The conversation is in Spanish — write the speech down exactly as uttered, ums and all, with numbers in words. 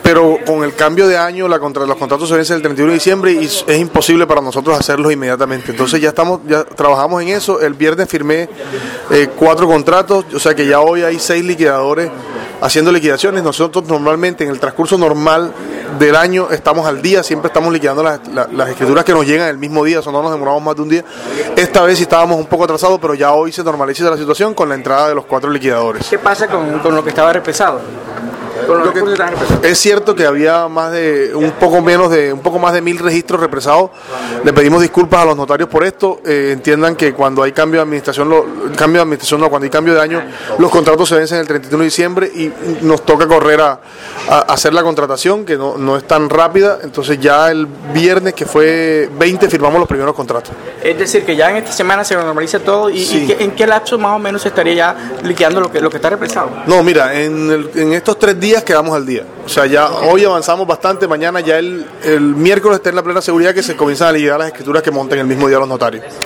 pero con el cambio de año la contra, los contratos se vencen el treinta y uno de diciembre y es imposible para nosotros hacerlos inmediatamente. Entonces ya estamos, ya trabajamos en eso. El viernes firmé eh, cuatro contratos, o sea que ya hoy hay seis liquidadores haciendo liquidaciones. Nosotros normalmente en el transcurso normal del año estamos al día, siempre estamos liquidando las, las, las escrituras que nos llegan el mismo día, eso no nos demoramos más de un día. Esta vez sí estábamos un poco atrasados, pero ya hoy se normaliza la situación con la entrada de los cuatro liquidadores. ¿Qué pasa con, con lo que estaba repesado? Lo que, es cierto que había más de un poco menos de un poco más de mil registros represados. Le pedimos disculpas a los notarios por esto. Eh, entiendan que cuando hay cambio de administración, lo, cambio de administración no, cuando hay cambio de año, los contratos se vencen el treinta y uno de diciembre y nos toca correr a, a hacer la contratación, que no, no es tan rápida. Entonces ya el viernes, que fue veinte, firmamos los primeros contratos. Es decir, que ya en esta semana se normaliza todo y, sí. y que, ¿en qué lapso más o menos se estaría ya liquidando lo que, lo que está represado? No, mira, en, el, en estos tres días quedamos al día. O sea, ya hoy avanzamos bastante, mañana ya el, el miércoles está en la plena seguridad que se comienzan a liquidar las escrituras que monten el mismo día los notarios.